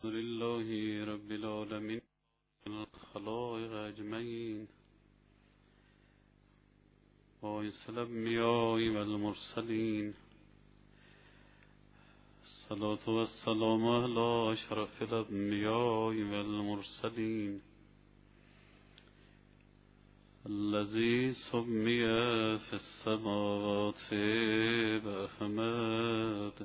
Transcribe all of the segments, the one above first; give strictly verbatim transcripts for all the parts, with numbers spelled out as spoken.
لله رب العالمين الخلائق اجمعین باعث الانبیاء والمرسلین الصلاة والسلام على اشرف الانبیاء والمرسلین الذي سمي في السماوات بأحمد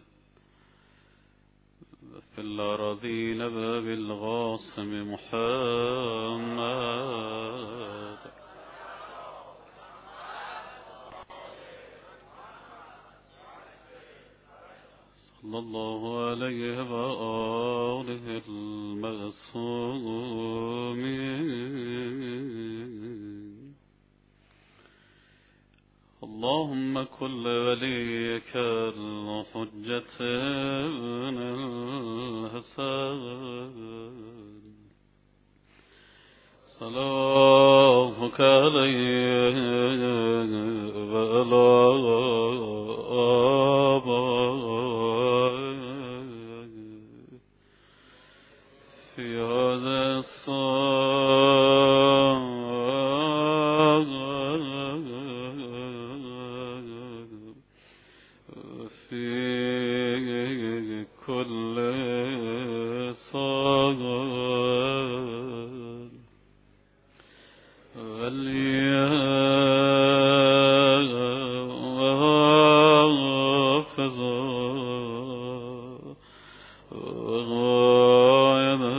في الأراضين بالقاسم محمد صلى الله عليه وآله المعصومين اللهم كل وليك الحجة ابن الحسن صلاتك عليه وعلى آبائه في هذا الصلاة في كل صغر وليحفظ وغاينا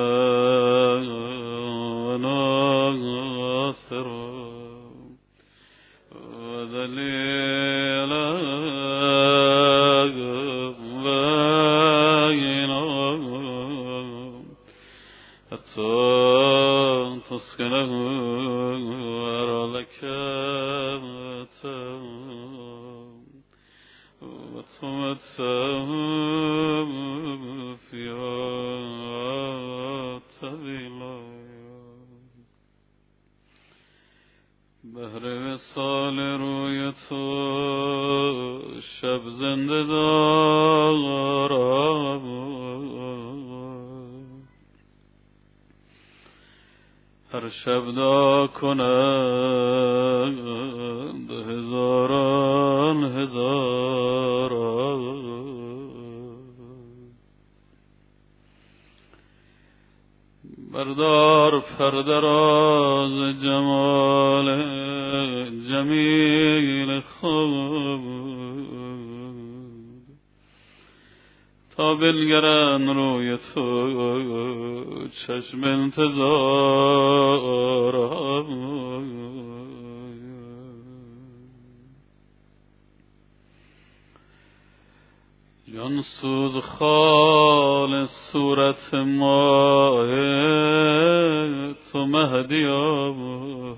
وناصر وذليلا تسكنه ورلك وتمتعه فيها طويلا بهر وصال رویت شب زنده دارم هر شب دا کنند هزاران هزاران بردار فردراز جمال جمیل خود تا بنگرن روی تو چشم انتظارم جان سوز خال صورت ماه تو مهدیم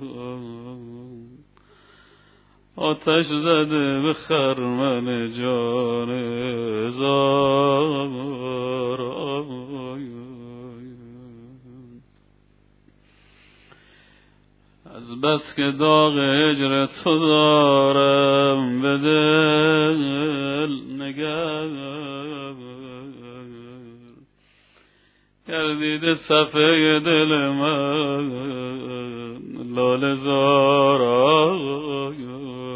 آتش زده به خرمن جان زار از بس که داغ هجر تو دارم به دل نگر گردیده صفحه دل من لاله زار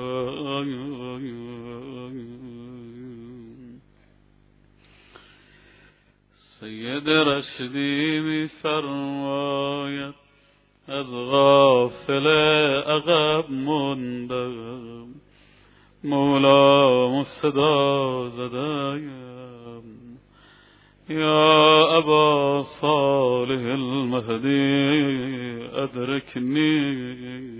سید رشدی می فرماید از غافل عقب موندم مولا صدا زدایم یا ابا صالح المهدی ادرکنی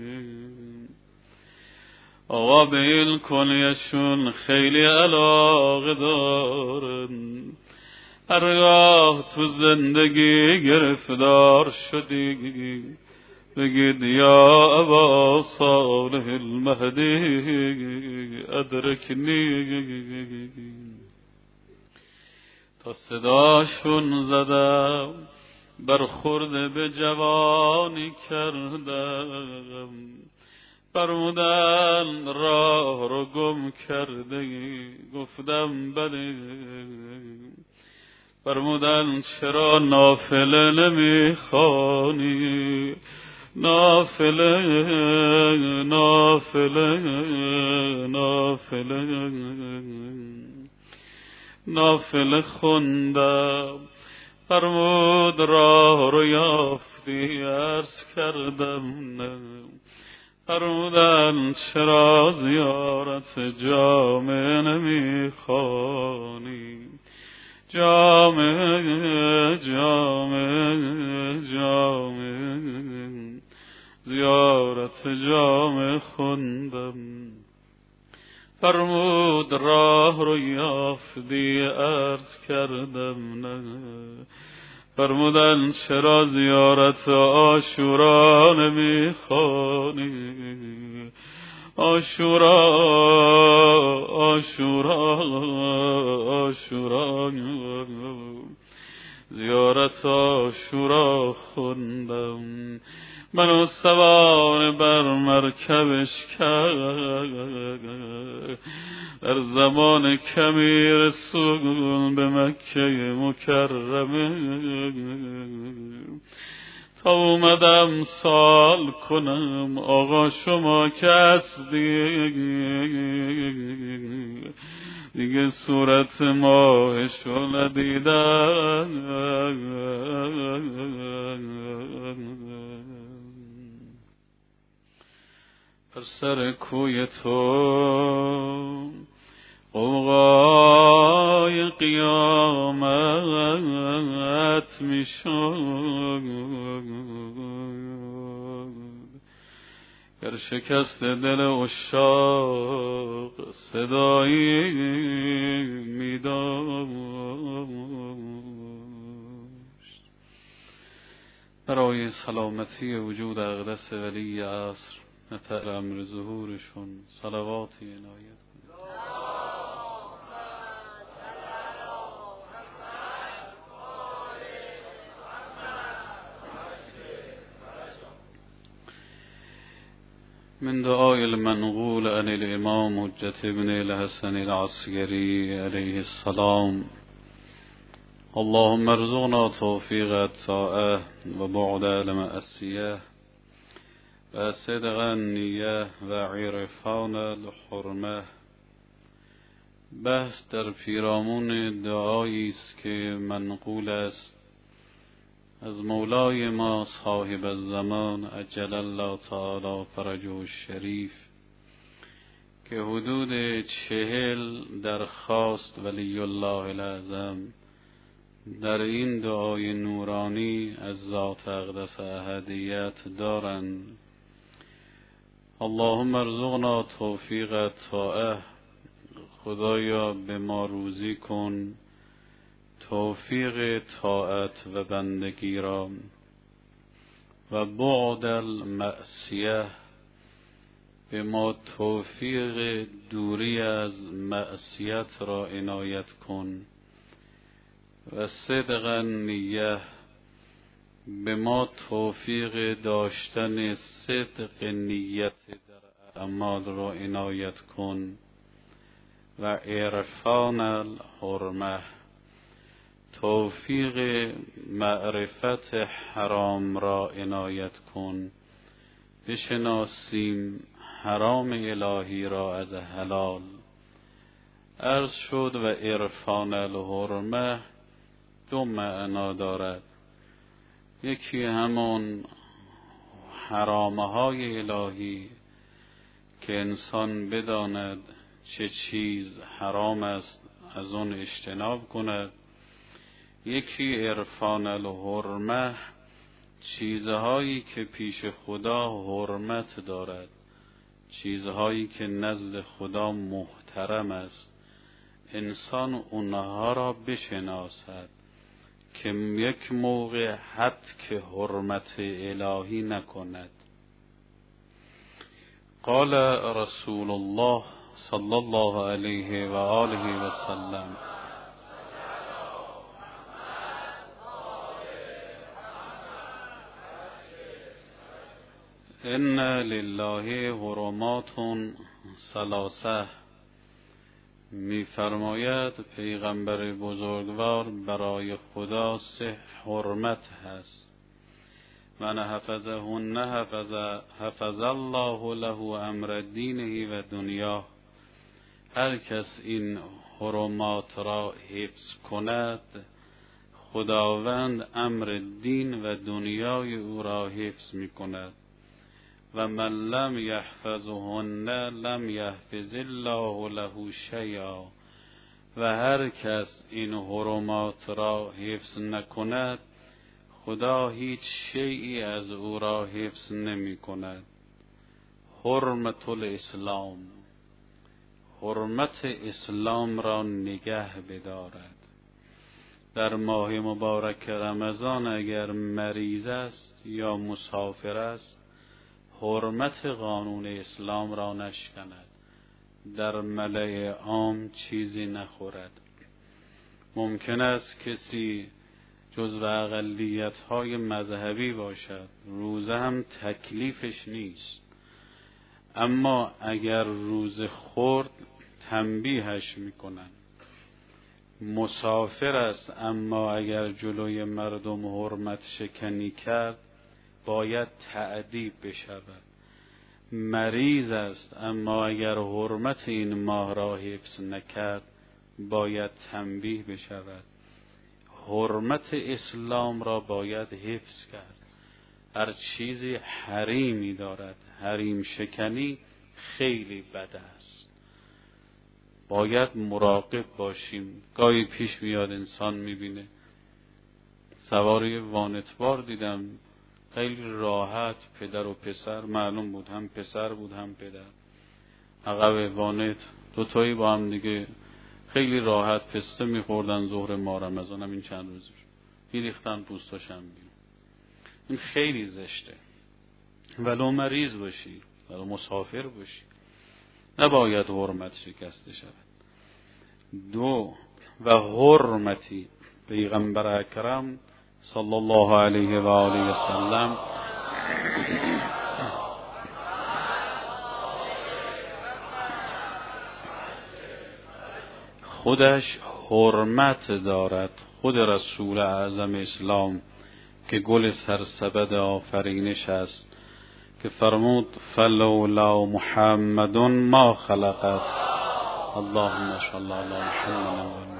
آقا به این کنیشون خیلی علاقه دارن هرگاه تو زندگی گرفتار شدی بگید یا ابا صالح المهدی ادرکنی تا صداشون زدم برخورده به جوانی کردم فرمودن راه رو گم کرده گفتم بله فرمودن چرا نافله نمیخوانی؟ نافله نافله نافله نافله خوندم. فرمود راه رو یافتی؟ عرض کردم نه. فرمودن چرا زیارت جامع نمیخوانی؟ جامع جامع جامع زیارت جامع خوندم. فرمود راه رو یافتی؟ عرض کردم نه. فرمودن چرا زیارت عاشورا نمیخوانی؟ عاشورا عاشورا عاشورا زیارت عاشورا خوندم. منو سوار بر مرکبش کرد، در زمان کمی رسول به مکه مکرمه. تا اومدم سال کنم آقا شما که هستی؟ دیگه صورت ماهشو ندیدم. پر سر کوی تو غوغای قیامت میشد، گر شکست دل عشاق صدایی میداشت. برای سلامتی وجود اقدس ولی عصر نتر امر ظهورشون صلواتی عنایت کنید. من دعاء المنقول عن الامام حجة ابن الحسن العسكري عليه السلام: اللهم ارزقنا توفيق الطاعة وبعد المعصية وصدق النية وعرفان الحرمة. بحث در پیرامون دعایی است که منقول است از مولای ما صاحب الزمان عجل الله تعالی فرجه الشریف، که حدود چهل درخواست ولی الله الاعظم در این دعای نورانی از ذات اقدس احدیت دارند. اللهم ارزقنا توفیق طاعه، خدایا به ما روزی کن توفیق طاعت و بندگی را، و بعد المعصیه، به ما توفیق دوری از معصیت را عنایت کن، و صدق النیه، به ما توفیق داشتن صدق نیت در اعمال را عنایت کن، و عرفان الحرمه، توفیق معرفت حرام را عنایت کن، بشناسیم حرام الهی را از حلال. عرض شد و عرفان الحرمه دو معنا دارد. یکی همون حرامه های الهی که انسان بداند چه چیز حرام است از اون اجتناب کند. یکی عرفان الحرمه، چیزهایی که پیش خدا حرمت دارد، چیزهایی که نزد خدا محترم است، انسان اونها را بشناسد که یک موقع حد که حرمت الهی نکند. قال رسول الله صلی الله علیه و آله و سلم: ان لله حرمات ثلاثه می‌فرماید پیغمبر بزرگوار برای خدا سه حرمت هست: من حفظهن حفظ حفظ الله له امر دینه و دنیا. هر کس این حرمات را حفظ کند، خداوند امر دین و دنیای او را حفظ می کند. و من لم یحفظهن لم یحفظ الله له شیئا. و هر کس این حرمات را حفظ نکند، خدا هیچ شیئی از او را حفظ نمی کند. حرمت الاسلام، حرمت اسلام را نگه بدارد. در ماه مبارک رمضان اگر مریض است یا مسافر است، حرمت قانون اسلام را نشکند، در ملأ عام چیزی نخورد. ممکن است کسی جزو اقلیت‌های مذهبی باشد، روزه هم تکلیفش نیست، اما اگر روزه خورد تنبیهش میکنن. مسافر است اما اگر جلوی مردم حرمت شکنی کرد باید تأدیب بشود. مریض است اما اگر حرمت این ماه را حفظ نکرد باید تنبیه بشود. حرمت اسلام را باید حفظ کرد. هر چیزی حریمی دارد، حریم شکنی خیلی بد است، باید مراقب باشیم. گاهی پیش میاد انسان میبینه، سواری وانتبار دیدم خیلی راحت، پدر و پسر، معلوم بود هم پسر بود هم پدر، عقب وانت دوتایی با هم دیگه خیلی راحت پسته میخوردن. ظهر ماه رمضان هم این چند روز میریختن پوستاشم بیرون. این خیلی زشته. ولو مریض باشی، ولو مسافر باشی، نباید حرمت شکسته شود. دو، و حرمتی پیغمبر اکرم صلی الله علیه و آله و سلم خودش حرمت دارد. خود رسول اعظم اسلام که گل سرسبد آفرینش است که فرمود فلولا محمد ما خلقت. اللهم صل علی محمد.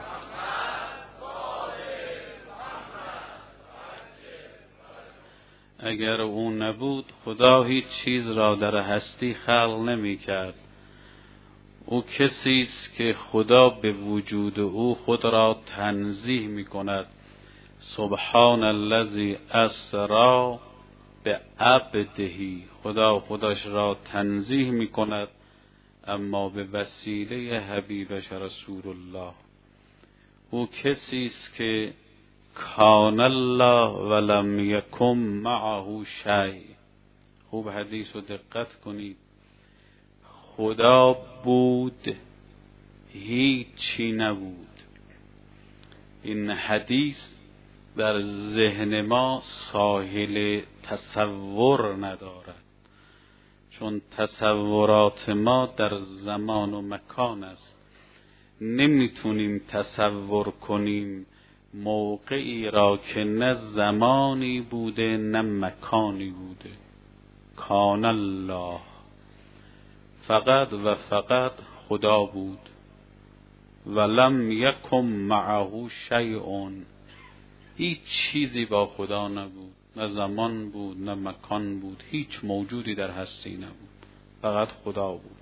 اگر او نبود خدا هیچ چیز را در هستی خلق نمی کرد. او کسی است که خدا به وجود او خود را تنزیه می کند. سبحان الذی اسری به عبدهی. خدا خودش را تنزیه می کند اما به وسیله حبیبش رسول الله. او کسی است که کان الله ولم یکن معه شیء. خوب حدیث رو دقت کنید. خدا بود هیچی نبود. این حدیث در ذهن ما ساحل تصور ندارد، چون تصورات ما در زمان و مکان است. نمیتونیم تصور کنیم موقعی را که نه زمانی بوده نه مکانی بوده. کان الله، فقط و فقط خدا بود. ولم یکن معه شیء، هیچ چیزی با خدا نبود، نه زمان بود نه مکان بود، هیچ موجودی در هستی نبود، فقط خدا بود.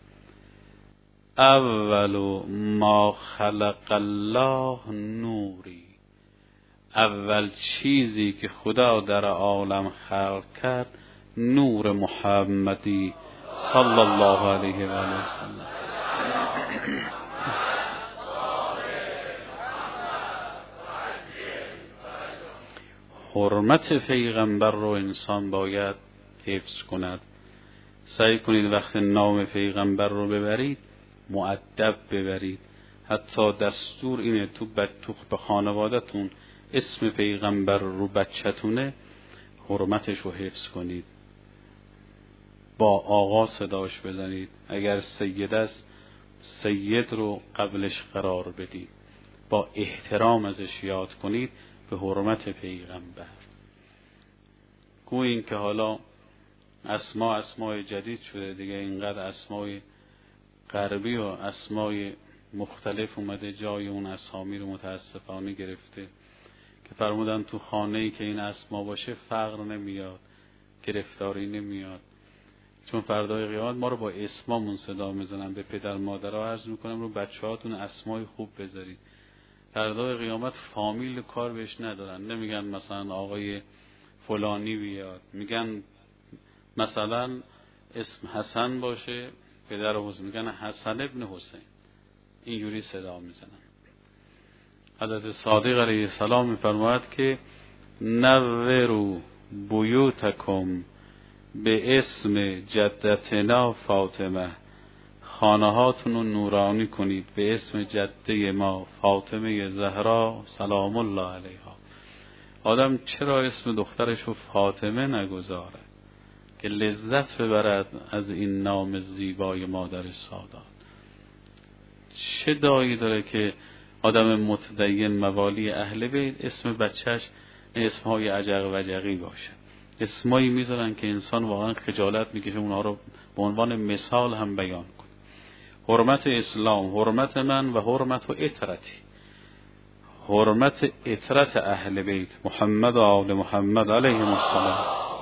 اول ما خلق الله نوری، اول چیزی که خدا در عالم خلق کرد نور محمدی صلی الله علیه و آله وسلم. حرمت پیغمبر رو انسان باید حفظ کند. سعی کنید وقت نام پیغمبر رو ببرید مؤدب ببرید. حتی دستور اینه تو تو به خانوادتون اسم پیغمبر رو بچه‌تونه حرمتش رو حفظ کنید. با آقا صداش بزنید. اگر سید است سید رو قبلش قرار بدید، با احترام ازش یاد کنید به حرمت پیغمبر. گویا این که حالا اسما اسمای جدید شده دیگه، اینقدر اسمای غربی و اسمای مختلف اومده جای اون اسامی رو متاسفانه گرفته که فرمودن تو خانه‌ای که این اسما باشه فقر نمیاد، گرفتاری نمیاد. چون فردای قیامت ما رو با اسمامون صدا میزنن. به پدر مادرها عرض میکنم رو بچه‌هاتون اسمای خوب بذارید. فردای قیامت فامیل کار بهش ندارن، نمیگن مثلا آقای فلانی بیاد، میگن مثلا اسم حسن باشه پدر حسین، میگن حسن ابن حسین، اینجوری صدا میزنن. حضرت صادق علیه السلام میفرماید که نوروا بیوتکم به اسم جدتنا فاطمه، خانه هاتون رو نورانی کنید به اسم جده ما فاطمه زهرا سلام الله علیها. آدم چرا اسم دخترش رو فاطمه نگذاره که لذت ببرد از این نام زیبای مادر سادات؟ چه دایی داره که آدم متدین موالی اهل بیت اسم بچهش اسمهای عجق و جقی باشه؟ اسمایی میذارن که انسان واقعا خجالت میکشه اونها رو به عنوان مثال هم بیان کنه. حرمت اسلام، حرمت من و حرمت و اطرتی، حرمت اطرت اهل بیت محمد و آل محمد علیهم السلام.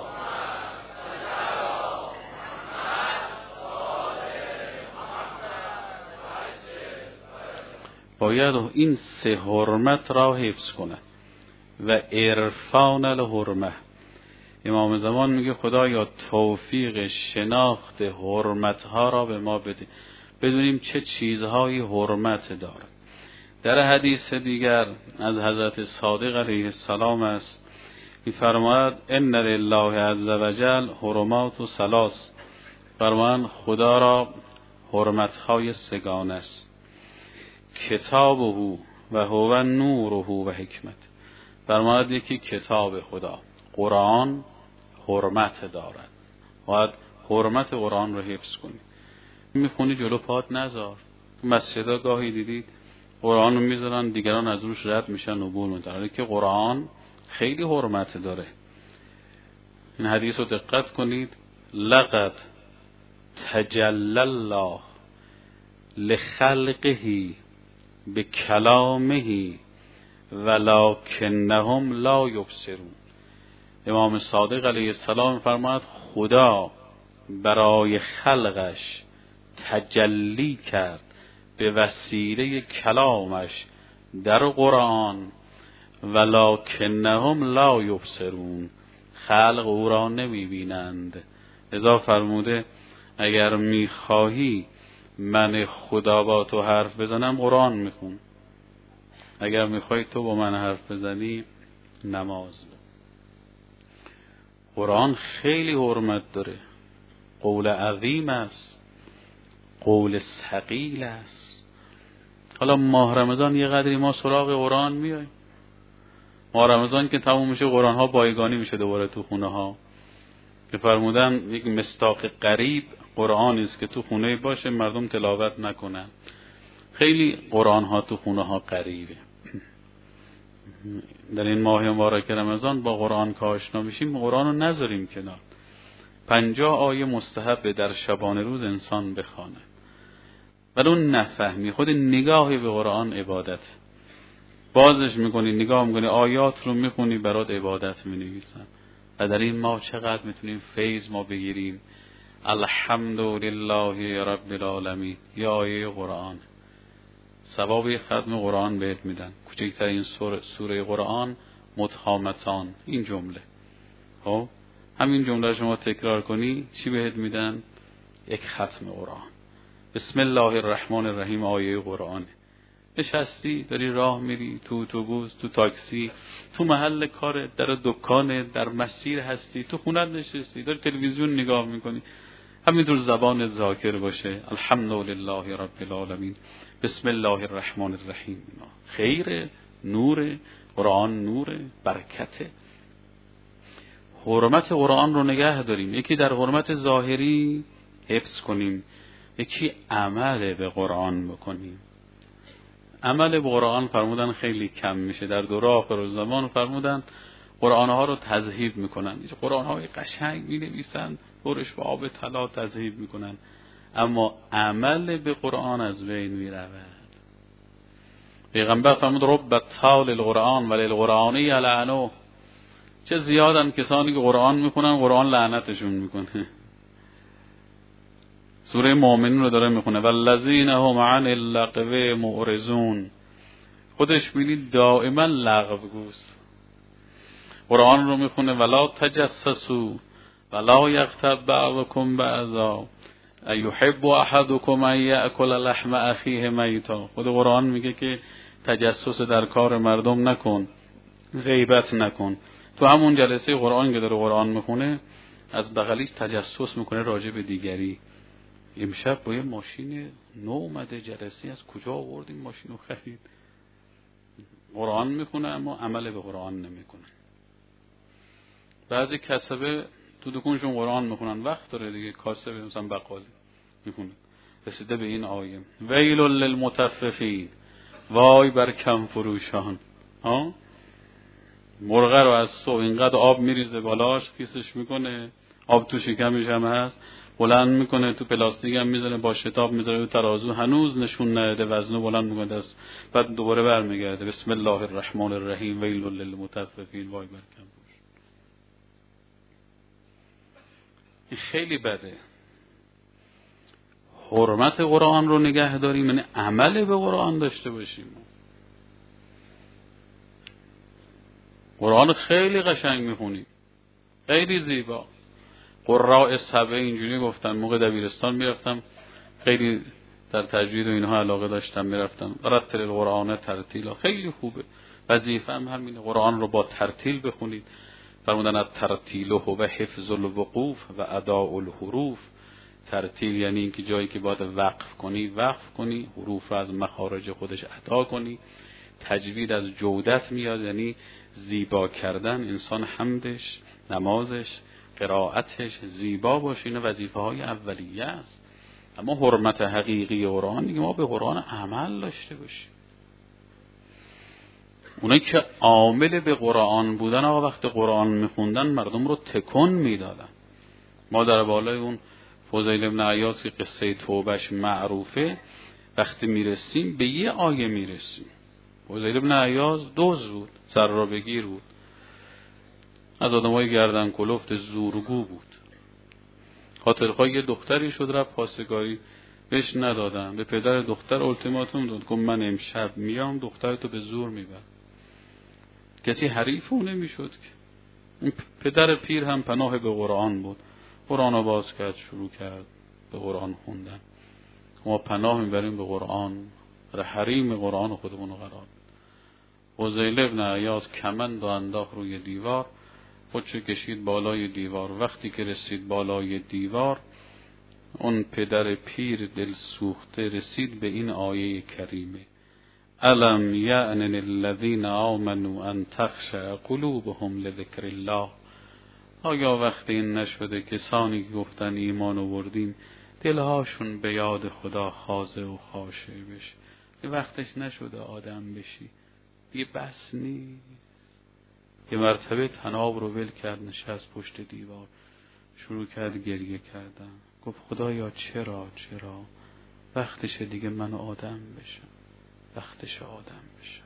باید این سه حرمت را حفظ کنه و عرفان الحرمه. امام زمان میگه خدایا توفیق شناخت حرمتها را به ما بده، بدونیم چه چیزهایی حرمت داره. در حدیث دیگر از حضرت صادق علیه السلام است، میفرماید ان لله عز وجل حرمات و ثلاث، فرمان خدا را حرمتهای سگانه است. کتابه و هو نوره و حکمت، فرماید یکی کتاب خدا قرآن حرمت دارد، باید حرمت قرآن رو حفظ کنی. میخونی جلو پات نذار. مسجدها گاهی دیدید قرآن رو میذارن دیگران از روش رد میشن و بول میدن که قرآن خیلی حرمت داره. این حدیث رو دقت کنید. لقد تجلی الله لخلقه به کلامه ولکنهم لا یبصرون. امام صادق علیه السلام فرماید خدا برای خلقش تجلی کرد به وسیله کلامش در قرآن ولکنهم لا یبصرون، خلق او را نمی بینند. لذا فرموده اگر میخواهی من خدا با تو حرف بزنم قرآن میخون، اگر میخوای تو با من حرف بزنی نماز. قرآن خیلی حرمت داره، قول عظیم است، قول ثقیل است. حالا ماه رمضان یه قدری ما سراغ قرآن میایم. ماه رمضان که تموم میشه قرآن ها بایگانی میشه دوباره تو خونه ها. که فرمودن یک مصداق قریب قرآن است که تو خونه باشه مردم تلاوت نکنن. خیلی قرآن ها تو خونه ها قریبه. در این ماه مبارک رمضان با قرآن که آشنا میشیم قرآن رو نذاریم کنار. پنجاه آیه مستحب در شبانه روز انسان بخونه. ولی اون نفهمی خود نگاهی به قرآن عبادت. بازش میکنی نگاه میکنی آیات رو میخونی برات عبادت مینویسن. و در این ماه چقدر میتونیم فیض ما بگیریم. الحمدلله رب العالمین یا آیه قرآن، ثواب ختم قرآن بهت میدن. کوچکترین سوره, سوره قرآن مدهامتان، این جمله. خب همین جمله شما تکرار کنی چی بهت میدن؟ یک ختم قرآن. بسم الله الرحمن الرحیم آیه قرآن. نشستی داری راه میری، تو اتوبوس، تو تاکسی، تو محل کار، در دکان، در مسیر هستی، تو خونه نشستی داری تلویزیون نگاه میکنی، همینطور زبان ذاکر باشه الحمدلله رب العالمین بسم الله الرحمن الرحیم. خیر، نور قرآن، نور برکته. حرمت قرآن رو نگه داریم. یکی در حرمت ظاهری حفظ کنیم یکی عمل به قرآن بکنیم. عمل به قرآن فرمودن خیلی کم میشه. در دوره آخر زمان فرمودن قرآن ها رو تذهیب میکنن. قرآن های قشنگ می نویسن، برش با آب طلا تذهیب میکنن، اما عمل به قرآن از بین می رود. پیغمبر فرمود رب طال القرآن ولی القرآنی لعنو. چه زیادن کسانی که قرآن میخونن قرآن لعنتشون میکنه. سوره مؤمنون رو داره میخونه والذین هم عن اللغو معرضون. خودش بینید دائما لغو گوست. قرآن رو میخونه ولا تجسسوا ولا یغتب بعضکم بعضا ایحب احدکم ان یأکل لحم اخیه میتا. خود قرآن میگه که تجسس در کار مردم نکن، غیبت نکن. تو همون جلسه قرآن که داره قرآن میخونه از بغلیش تجسس میکنه راجع به دیگری. امشب با یه ماشین نو اومده جلسه، از کجا آوردیم ماشین رو خرید؟ قرآن میخونه اما عمل به قرآن نمیکنه. بعضی کسبه تو دکونشون قرآن میخونن، وقت داره دیگه، کاسبه مثلا بقالی میخونه. رسیده به این آیه ویل للمطففین، وای بر کم فروشان. ها مرغ رو از صبح اینقدر آب میریزه بالاش، کیسش میکنه، آب تو شکمش هم هست، بلند میکنه تو پلاستیک هم میذاره، با شتاب میذاره تو ترازو، هنوز نشون نده وزنو بلند میکنه دست، بعد دوباره برمیگرده بسم الله الرحمن الرحیم ویل للمطففین، وای بر کم فروش. این خیلی بده. حرمت قرآن رو نگه داریم، یعنی عمل به قرآن داشته باشیم. قرآن خیلی قشنگ میخونیم، خیلی زیبا. قراء سبع اینجوری گفتن، موقع دبیرستان میرفتم، خیلی در تجوید و اینها علاقه داشتم، میرفتم رتل القرآن ترتیلا، خیلی خوبه. وظیفه هم همینه، قرآن رو با ترتیل بخونید. فرمودن الترتیل هو حفظ الوقوف و اداء الحروف. ترتیل یعنی اینکه جایی که باید وقف کنی وقف کنی، حروف از مخارج خودش ادا کنی. تجوید از جودت میاد، یعنی زیبا کردن، انسان حمدش، نمازش، قرائتش زیبا باشه. این وظیفه های اولیه است. اما حرمت حقیقی قرآن دیگه ما به قرآن عمل داشته باشیم. اونایی که عامل به قرآن بودن، آقا وقت قرآن میخوندن مردم رو تکون میدادن. ما در بالای اون فضیل بن عیاض که قصه توبهش معروفه، وقتی میرسیم به یه آیه میرسیم. فضیل بن عیاض دوز بود، سرابگیر بود، از آدمای گردن کلفت، زورگو بود. خاطرخواه یه دختری شد رفت پاسگاری، بهش ندادن. به پدر دختر التیماتوم داد، گفت من امشب میام دخترتو به زور میبرم. کسی حریف اون نمیشد که. این پدر پیر هم پناه به قرآن بود، قرآن رو باز کرد، شروع کرد به قرآن خوندن. ما پناه میبریم به قرآن، در حریم قرآن خودمون رو قرار. فضیل بن عیاض کمند و انداخت روی دیوار، خودشو کشید بالای دیوار. وقتی که رسید بالای دیوار، اون پدر پیر دل سوخته رسید به این آیه کریمه الم یأن للذین آمنوا ان تخشع قلوبهم لذکر الله. آیا وقتی این نشده کسانی که گفتن ایمان آوردیم دلهاشون به یاد خدا خاضع و خاشع بشه؟ یه وقتش نشده آدم بشی دیگه، بس نیست. یه مرتبه تناب رو ول کرد، نشست پشت دیوار، شروع کرد گریه کردن. گفت خدایا چرا چرا وقتشه دیگه من آدم بشم، وقتشه آدم بشم.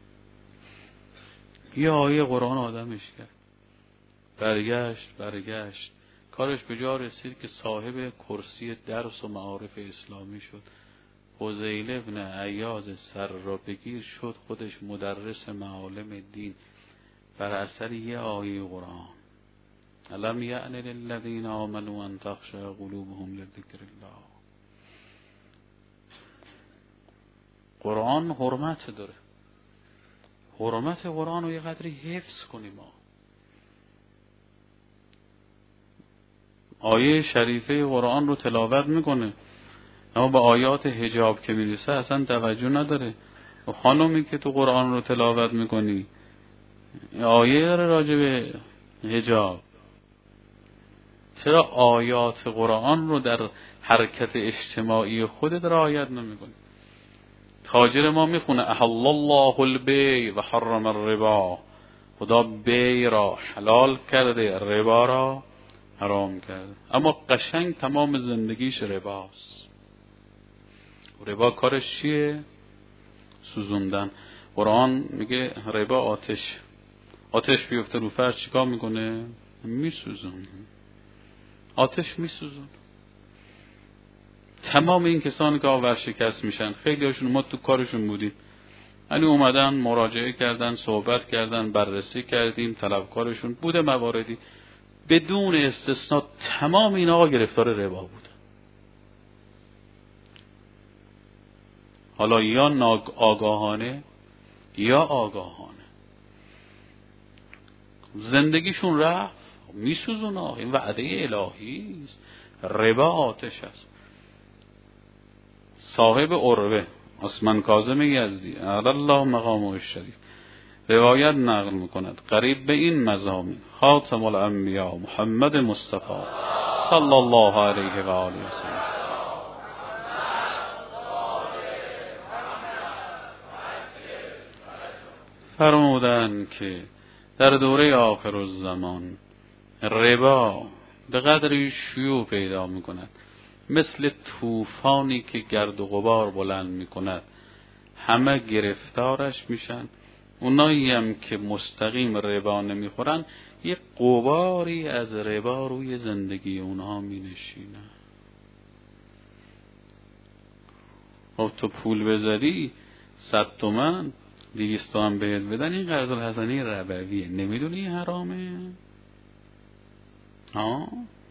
یه آیه قرآن آدمش کرد، برگشت برگشت کارش به جا رسید که صاحب کرسی درس و معارف اسلامی شد. فضیل بن عیاض سر را بگیر شد خودش مدرس معالم دین بر اثر یه آیه قرآن. الم یأن للذین آمنوا ان تخشع قلوبهم لذکر الله. قرآن حرمت داره، حرمت قرآن رو یه قدری حفظ کنیم. ما آیه شریفه قرآن رو تلاوت میکنه، اما به آیات حجاب که میرسه اصلا توجه نداره. و خانومی که تو قرآن رو تلاوت میکنی آیه داره راجع به حجاب، چرا آیات قرآن رو در حرکت اجتماعی خودت رعایت نمی‌کنی؟ تاجر ما میخونه احل الله البیع و حرم الربا، خدا بیع را حلال کرده، ربا را حرام کرده، اما قشنگ تمام زندگیش رباست. ربا کارش چیه؟ سوزوندن. قرآن میگه ربا آتش، آتش بیفته رو فرش چیکار میکنه؟ میسوزونه. آتش میسوزونه. تمام این کسانی که آور شکست میشن، خیلی هاشون ما تو کارشون بودیم، یعنی اومدن مراجعه کردن، صحبت کردن، بررسی کردیم، طلبکارشون بوده مواردی، بدون استثناء تمام این آقا گرفتار ربا بود. حالا یا آگاهانه یا آگاهانه زندگیشون رفت، میسوزونه. این وعده الهی است. ربا آتش است. صاحب عروه عثمان کاظم یزدی علی الله مقامه الشریف روایت نقل میکند قریب به این مضامین خاتم الانبیا محمد مصطفی صلی الله علیه و آله و سلم فرمودند که در دوره آخر الزمان ربا به قدری شیوع پیدا میکند، مثل طوفانی که گرد و غبار بلند میکند، همه گرفتارش میشن. اونایی هم که مستقیم ربا نمیخورن، یه غباری از ربا روی زندگی اونها مینشینه. خب تو پول بذاری صد تومن دویست تومن بهت بدن، این قرض الحسنه ربویه، نمیدونی حرامه؟ ها؟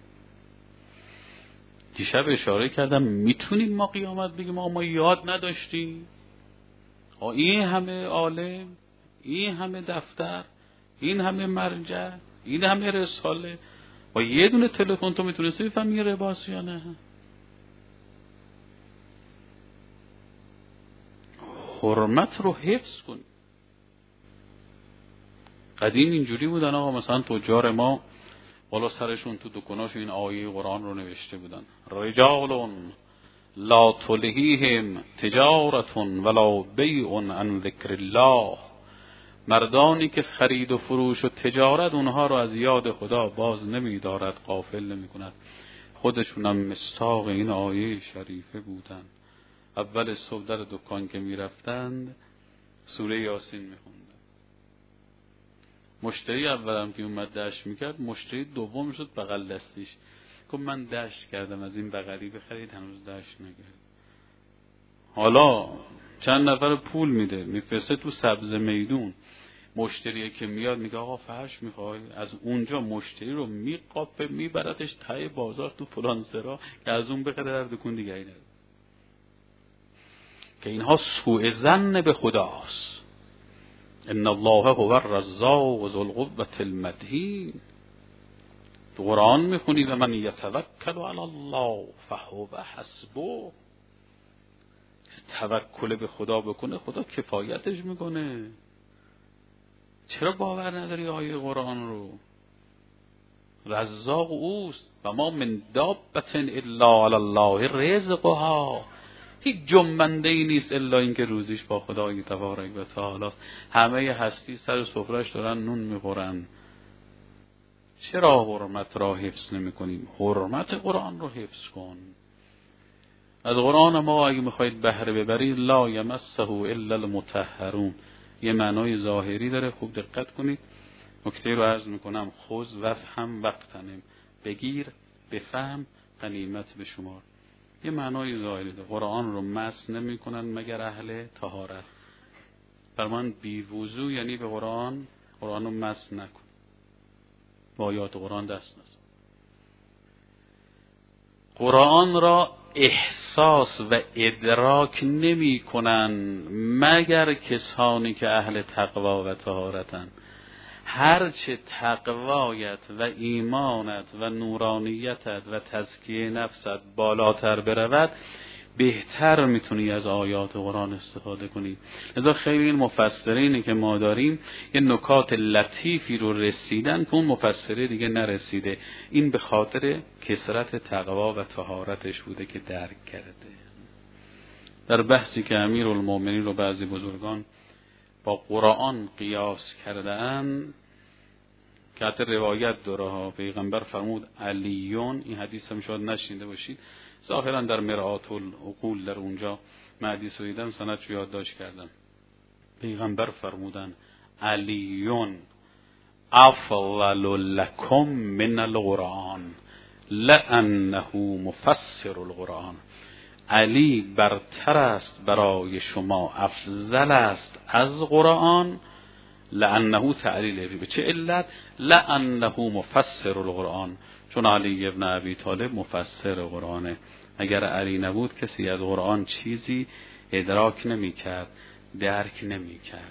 دیشب اشاره کردم میتونیم ما قیامت بگیم ما ما یاد نداشتیم؟ این همه عالم، این همه دفتر، این همه مرجع، این همه رساله، با یه دونه تلفن تو میتونستی بفهمی رباست یا نه؟ حرمت رو حفظ کن. قدیم اینجوری بودن آقا، مثلا تجار ما بالا سرشون تو دکاناشون این آیه قرآن رو نوشته بودن: رجال لا تلهیهم تجارت ولا بیع عن ذکر الله. مردانی که خرید و فروش و تجارت اونها رو از یاد خدا باز نمی دارد، غافل نمی کند. خودشون هم مصداق این آیه شریفه بودن. اول صبح در دکان که می رفتند سوره یاسین می خوندن. مشتری اولم که اومد دشت میکرد، مشتری دوم شد بغل دستیش گفت من دشت کردم از این بغلی بخرید، هنوز دشت نکرد. حالا چند نفر پول میده میفرسته تو سبز میدون، مشتری که میاد میگه آقا فرش میخوای، از اونجا مشتری رو میقاپه میبردش ته بازار تو فلان سرا که از اون بخره در دکون دیگه نره. که اینها سوء ظن به خداست. ان الله هو الرزاق ذو القوة المتین. تو قرآن میخونی و من یتوکل علی الله فهو حسبه. توکل به خدا بکنه خدا کفایتش میکنه. چرا باور نداری آیه قرآن رو؟ رزاق اوست. و ما من دابة الا علی الله رزقها. هیچ جنبنده ای نیست الا اینکه روزیش با خدای تبارک و تعالی است. همه هستی سر سفرهش دارن نون میخورن. چرا حرمت را حفظ نمی کنیم؟ حرمت قرآن رو حفظ کن. از قرآن ما اگه میخواید بهره ببرید لا یمسه الا المطهرون، یه معنای ظاهری داره، خوب دقت کنید. نکته رو عرض میکنم: خذ وفهم وقتنم، بگیر بفهم غنیمت به شمار. یه معنای ظاهری داره. قرآن رو مس نمی کنن مگر اهل طهارت. فرمان بی وضو یعنی به قرآن قرآن رو مس نکن، با آیات قرآن دست نزن. قرآن را احساس و ادراک نمی کنن مگر کسانی که اهل تقوا و طهارتن. هرچه تقوایت و ایمانت و نورانیتت و تزکیه نفست بالاتر برود، بهتر میتونی از آیات قرآن استفاده کنی. لذا خیلی این مفسرینی که ما داریم یه نکات لطیفی رو رسیدن که اون مفسره دیگه نرسیده. این به خاطر کثرت تقوا و طهارتش بوده که درک کرده. در بحثی که امیرالمومنین رو بعضی بزرگان با قرآن قیاس کردن که حتی روایت داره ها، پیغمبر فرمود علیون، این حدیث هم شاید نشنیده باشید، ظاهرا در مرآت العقول در اونجا من حدیث رو دیدم، سندش رو یادداشت کردم. پیغمبر فرمودن علیون افضل لکم من القرآن لانه مفسر القرآن. علی برتر است برای شما، افضل است از قرآن، لانه تعلیل. به چه علت؟ لانه مفسر القرآن، چون علی ابن ابی طالب مفسر قرآنه. اگر علی نبود کسی از قرآن چیزی ادراک نمی کرد، درک نمی کرد.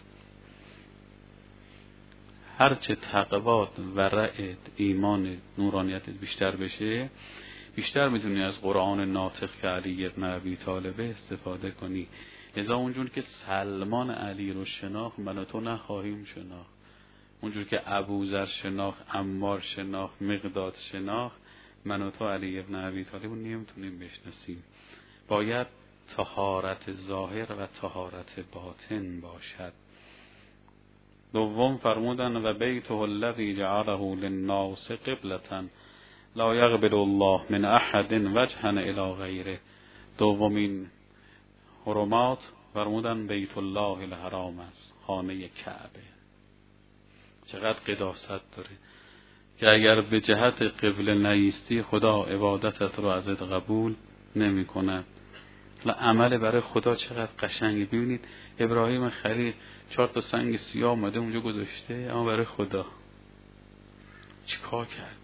هرچه تقوات و ورعت، ایمان، نورانیت بیشتر بشه، بیشتر میتونی از قرآن ناطق که علی ابن ابی طالبه استفاده کنی. لذا اونجور که سلمان علی رو شناخت، من و تو نخواهیم شناخت. اونجور که ابوذر شناخت، عمار شناخت، مقداد شناخت، من و تو علی ابن ابی طالب رو نمیتونیم بشناسیم. باید طهارت ظاهر و طهارت باطن باشد. دوم فرمودن و بیته الذی جعله للناس قبلة لا یقبل الله من احد وجها الی غیره. دومین حرمات فرمودن بیت الله الحرام است، خانه کعبه. چقدر قداست داره که اگر به جهت قبله نیستی خدا عبادتت رو ازت قبول نمی کند. عمل برای خدا چقدر قشنگی. ببینید ابراهیم خلیل چهار تا سنگ سیاه اومده اونجا گذاشته، اما برای خدا چیکار کرد؟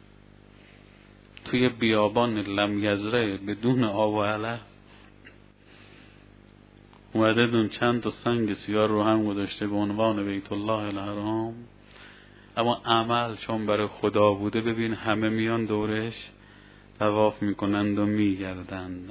توی بیابان لم یزره بدون آب و علف اومده دون چند تا سنگ سیاه رو هم گذاشته به عنوان بیت الله الحرام، اما عمل چون برای خدا بوده ببین همه میان دورش طواف میکنند و میگردند.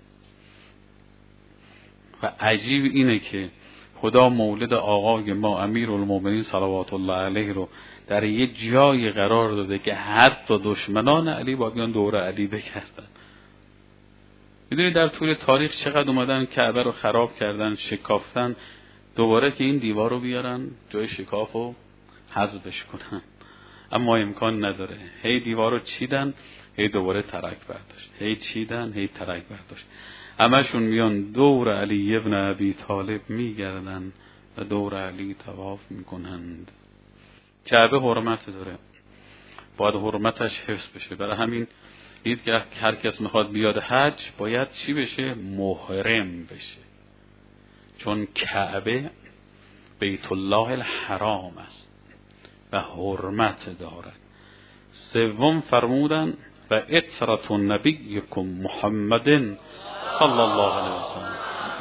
و عجیب اینه که خدا مولد آقای ما امیرالمومنین صلوات الله علیه رو در یه جای قرار داده که حتی دشمنان علی با بیان دور علی بگردن. میدونی در طول تاریخ چقدر اومدن کعبه رو خراب کردن، شکافتن، دوباره که این دیوار رو بیارن جای شکاف رو حذفش کنن، اما امکان نداره. هی دیوار رو چیدن، هی دوباره ترک برداشت، هی چیدن، هی ترک برداشت. همشون میان دور علی ابن ابی طالب میگردن و دور علی طواف میکنند. کعبه حرمت داره، باید حرمتش حفظ بشه. برای همین دید که هر کس میخواد بیاد حج باید چی بشه؟ محرم بشه، چون کعبه بیت الله الحرام است و حرمت دارد. سوم فرمودن و اطرت نبیکم محمد صلی الله علیه وسلم.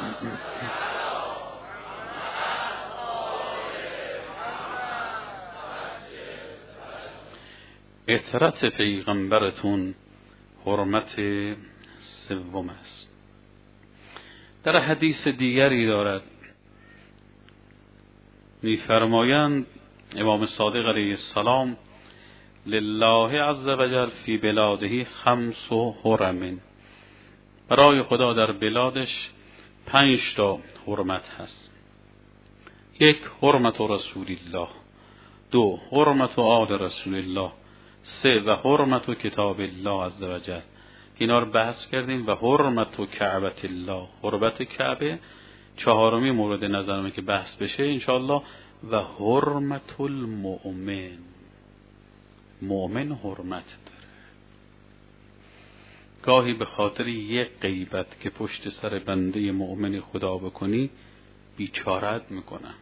اطرت پیغمبرتون حرمت سوم است. در حدیث دیگری دارد می‌فرمایند امام صادق علیه السلام لله عز وجل فی بلاده خمس حرم، برای خدا در بلادش پنج تا حرمت هست. یک حرمت رسول الله، دو حرمت آل رسول الله، سه و حرمت کتاب الله عز وجل که اینا رو بحث کردیم، و حرمت کعبت الله، حرمت کعبه چهارمی مورد نظرمه که بحث بشه انشاءالله، و حرمت المؤمن، مؤمن حرمت داره. گاهی به خاطر یک غیبت که پشت سر بنده مؤمن خدا بکنی بیچارت میکنن،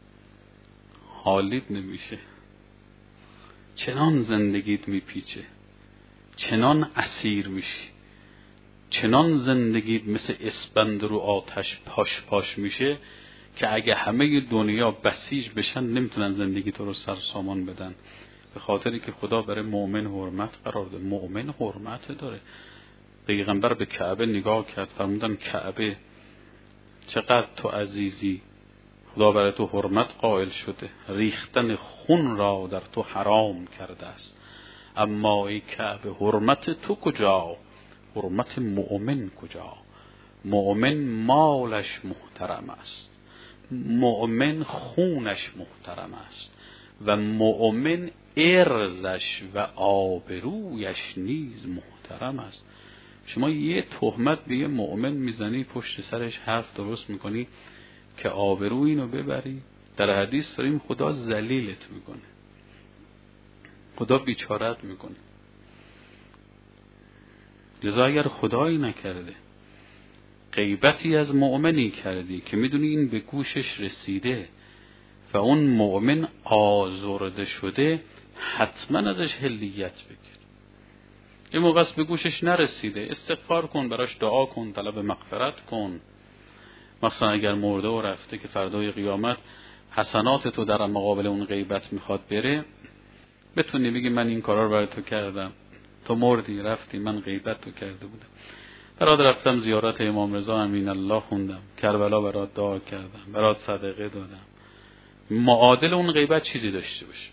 حالیت نمیشه، چنان زندگیت میپیچه، چنان اسیر میشی، چنان زندگیت مثل اسپند رو آتش پاش پاش میشه که اگه همه دنیا بسیج بشن نمیتونن زندگی تو رو سر سامان بدن، به خاطری که خدا برای مؤمن حرمت قرار داده. مؤمن حرمت داره. پیغمبر به کعبه نگاه کرد، فرمودن کعبه چقدر تو عزیزی، خدا برای تو حرمت قائل شده، ریختن خون را در تو حرام کرده است. اما ای کعبه حرمت تو کجا؟ حرمت مؤمن کجا؟ مؤمن مالش محترم است، مؤمن خونش محترم است و مؤمن ارزش و آبرویش نیز محترم است. شما یه تهمت به یه مؤمن میزنی، پشت سرش حرف درست میکنی که آبروی اینو ببری. در حدیث داریم خدا ذلیلت میکنه، خدا بیچارت میکنه. لذا اگر خدایی نکرده غیبتی از مؤمنی کردی که میدونی این به گوشش رسیده و اون مؤمن آزرده شده، حتما ازش حلیت بگیر. یه موقع است به گوشش نرسیده، استغفار کن، براش دعا کن، طلب مغفرت کن. مثلا اگر مرده و رفته که فردای قیامت حسنات تو در مقابل اون غیبت میخواد بره، بتونی بگی من این کارا رو برای تو کردم، تو مردی رفتی، من غیبت تو کرده بودم. برات رفتم زیارت امام رضا امین الله خوندم، کربلا برات دعا کردم، برات صدقه دادم. معادل اون غیبت چیزی داشته باشه.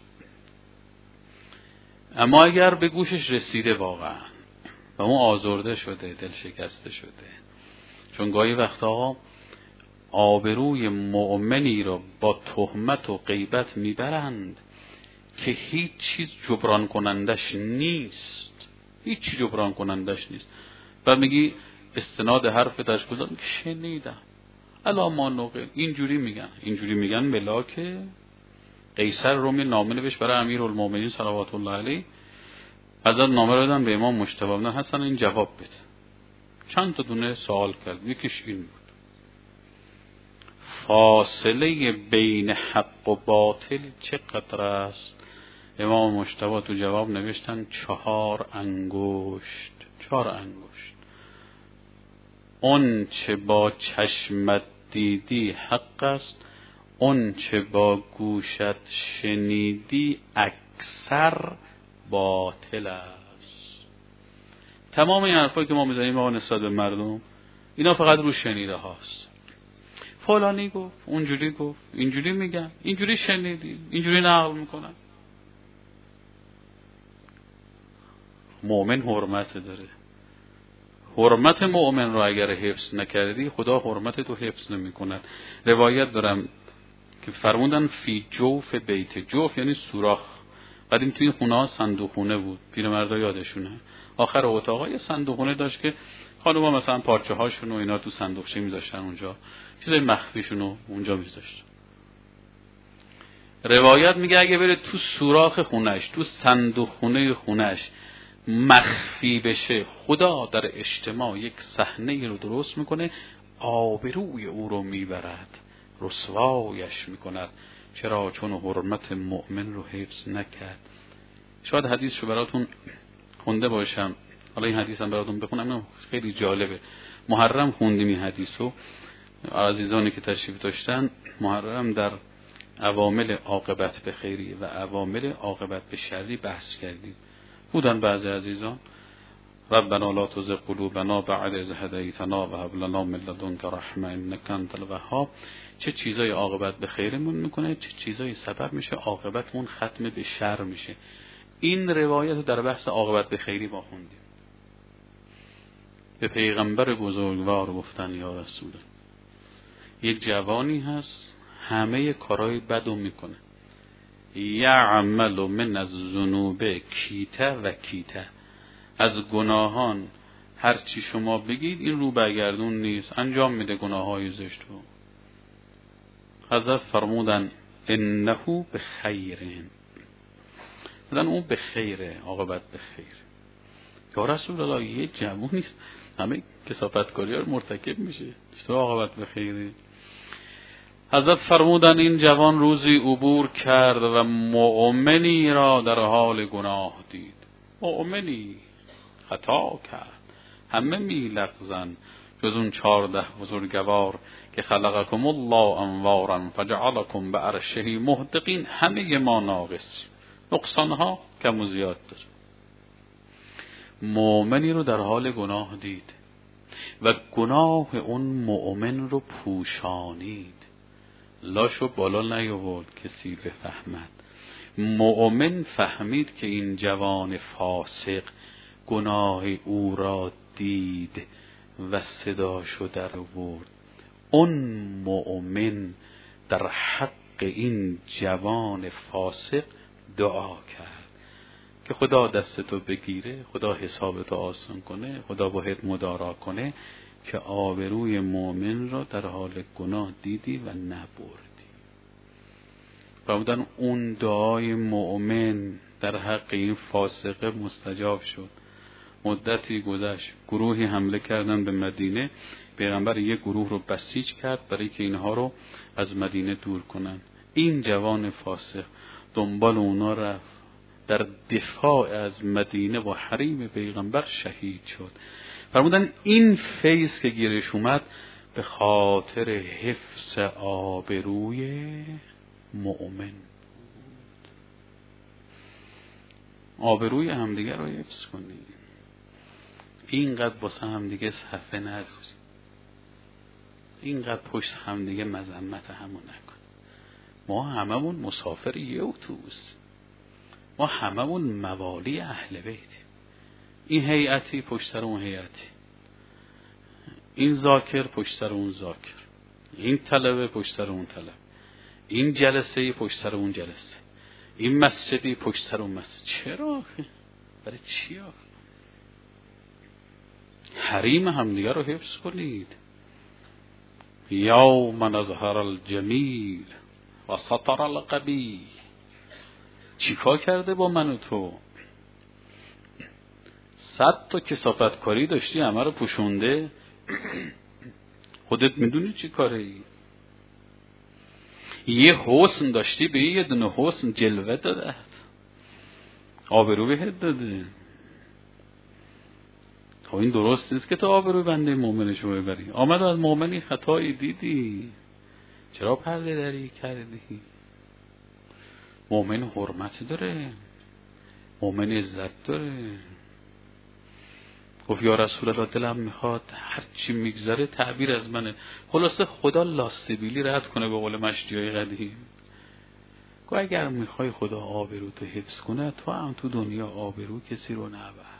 اما اگر به گوشش رسیده واقعا و اون آزرده شده، دل شکسته شده، چون گاهی وقتا آبروی مؤمنی را با تهمت و غیبت میبرند که هیچ چیز جبران کنندش نیست، هیچ چیز جبران کنندش نیست. بعد میگی استناد حرف درش گذارم که شنیدم الا ما نقل، اینجوری میگن اینجوری میگن ملاک قیصر رومی نامه نوشت برای امیرالمومنین صلوات الله علیه. ازت نامه رو دادن به امام مجتبی بن حسن، این جواب بده. چند تا دونه سوال کرد، یکیش این بود: فاصله بین حق و باطل چقدر است؟ امام مجتبی تو جواب نوشتن چهار انگشت. چهار انگشت. اون چه با چشمت دیدی حق است، اون چه با گوشت شنیدی اکثر باطل است. تمام این حرفایی که ما میزنیم آقا نسبت به مردم، اینا فقط رو شنیده هاست. فلانی گفت، اونجوری گفت، اینجوری میگن، اینجوری شنیدی، اینجوری نقل میکنن. مؤمن حرمت داره. حرمت مؤمن رو اگر حفظ نکردی، خدا حرمت تو حفظ نمیکنه. روایت دارم که فرمودن فی جوف بیت، جوف یعنی سوراخ. قدیم توی این خونه ها صندوق خونه بود، پیرمردا یادشونه، آخر اتاقا یه صندوق خونه داشت که خانوما مثلا پارچه هاشون و اینا تو صندوقچه میذاشتن اونجا، چیزای مخفیشون رو اونجا میذاشتن. روایت میگه اگه بره تو سوراخ خونش، تو صندوق خونه خونش مخفی بشه، خدا در اجتماع یک صحنه رو درست میکنه، آبروی او رو میبرد، رسوایش میکند. چرا؟ چون حرمت مؤمن رو حفظ نکرد. شاید حدیث رو براتون خونده باشم، حالا این حدیث هم براتون بخونم، خیلی جالبه. محرم خوندیم این حدیث رو، عزیزانی که تشریف داشتن. محرم در عوامل عاقبت به خیری و عوامل عاقبت به شری بحث کردیم. بودن بعضی عزیزان ربنا لا تزغ قلوبنا بعد اذ هدیتنا و هب لنا من لدنک رحمه انک انت الوهاب. چه چیزای عاقبت به خیرمون میکنه، چه چیزای سبب میشه عاقبتمون ختم به شر میشه. این روایت رو در بحث عاقبت به خیری ما خوندیم. به پیغمبر بزرگوار گفتن یا رسول، یک جوانی هست همه کارهای بدو میکنه، یعمل من الذنوب کیته و کیته، از گناهان هر چی شما بگید این رو برگردون نیست، انجام میده گناههای زشت رو. حضرت فرمودن انه به خیرین، بدن اون به خیره، عاقبت به خیر. یا رسول الله یه جوونی همه کثافتکاری ها مرتکب میشه، چطور عاقبت به خیره؟ حضرت فرمودن این جوان روزی عبور کرد و مؤمنی را در حال گناه دید. مؤمنی خطا کرد، همه می لغزن جز اون چارده بزرگوار که خلقکم الله انوارا فجعلکم بعرشه مهدقین. همه ما ناقص، نقصان ها کم و زیاد داره. مؤمنی رو در حال گناه دید و گناه اون مؤمن رو پوشانید. لاشو بالا نیاورد کسی بفهمد. مؤمن فهمید که این جوان فاسق گناه او را دید و صداشو در آورد. اون مؤمن در حق این جوان فاسق دعا کرد که خدا دستتو بگیره، خدا حسابتو آسان کنه، خدا باهات مدارا کنه که آبروی مؤمن را در حال گناه دیدی و نبردی. فرمودن اون دعای مؤمن در حق این فاسقه مستجاب شد. مدتی گذشت، گروهی حمله کردن به مدینه. پیغمبر یک گروه رو بسیج کرد برای که اینها رو از مدینه دور کنن. این جوان فاسق دنبال اونا رفت، در دفاع از مدینه و حریم پیغمبر شهید شد. فرمودن این فیض که گیرش اومد به خاطر حفظ آبروی مؤمن بود. آبروی همدیگه رو حفظ کنید. اینقدر باسه همدیگه صفه نذارید. اینقدر پشت همدیگه مذمت همون نکن. ما هممون مسافر یه اتوبوس، ما هممون موالی اهل بیت. این هیئتی پشت سر اون هیئتی، این ذاکر پشت سر اون ذاکر، این طلبه پشت سر اون طلب، این جلسه پشت سر اون جلسه، این مسجدی پشت سر اون مسجد. چرا؟ برای چی آخه؟ حریم همدیگه رو حفظ کنید. یوم نظهر الجمیل و سطر القبیح. چیکار کرده با من و تو؟ صد تا کثافت کاری داشتی همه رو پوشونده. خودت میدونی چی کاره ای؟ یه حسن داشتی به یه دونه حسن جلوه داده، آبرو بهت داده. خب این درست نیست که تو آبرو بنده مؤمنشو ببری. آمد از مؤمنی خطایی دیدی، چرا پرده دری کردی؟ مؤمن حرمت داره، مؤمن عزت داره. گفت یا رسول الله دلم میخواد هر چی میگذره تعبیر از منه. خلاصه خدا لاستیبیلی رد کنه به قول مشتیای قدیم. گفت اگر میخوای خدا آبرو تو حفظ کنه تو هم تو دنیا آبرو کسی رو نبر.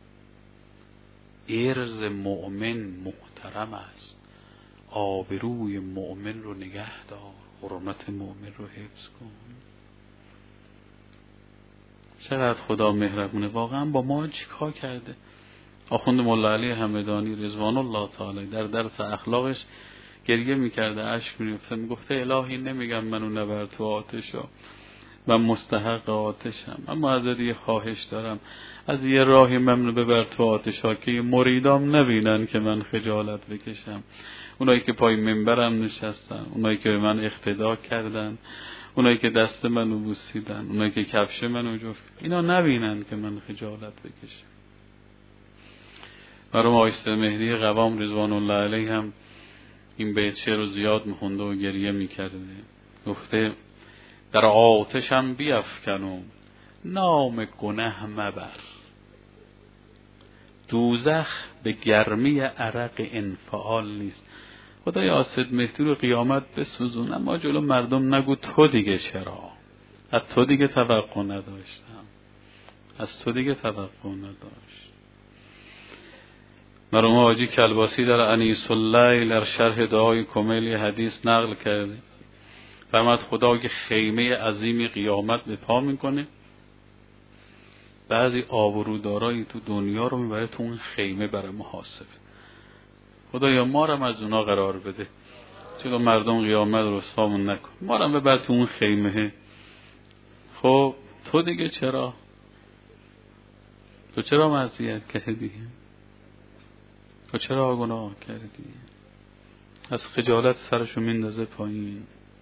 ارز مؤمن محترم است، آبروی مؤمن رو نگه دار، حرمت مؤمن رو حفظ کن. چقدر خدا مهربونه. واقعا با ما چیکار کرده؟ آخوند مولا علی همدانی رضوان الله تعالی در درس اخلاقش گریه میکرده، اشک میریخته، میگفته الهی نمیگم منو نبر تو آتشا، من مستحق آتشم، اما ازت یه خواهش دارم، از یه راهی منو ببر تو آتشا که مریدام نبینن که من خجالت بکشم. اونایی که پای منبرم نشستن، اونایی که به من اقتدا کردن، اونایی که دست منو بوسیدن، اونایی که کفش منو جفت، اینا نبینن که من خجالت بکشم. مرحوم آیست مهدی قوام رضوان الله علیه هم این بیت شعر رو زیاد میخونده و گریه میکرده. گفته در آتشم بیفکنم نام گنه مبر، دوزخ به گرمی عرق انفعال نیست. خدای آیست مهدی رو قیامت بسوزون، اما جلو مردم نگو تو دیگه چرا، از تو دیگه توقع نداشتم، از تو دیگه توقع نداشت. مرحوم حاجی کلباسی در انیس اللیل در شرح دعای کمیل حدیث نقل کرده، فرمود خدا که خیمه عظیمی قیامت به پا میکنه، بعضی آبرودارایی تو دنیا رو میبره تو اون خیمه برای محاسبه. خدایا ما رو از اونا قرار بده، چرا مردم قیامت رو رسوامون نکن، ما رو ببر تو اون خیمه. خب تو دیگه چرا؟ تو چرا معصیت کردی؟ تو چرا گناه کردی؟ از خجالت سرشو میندازه پایین،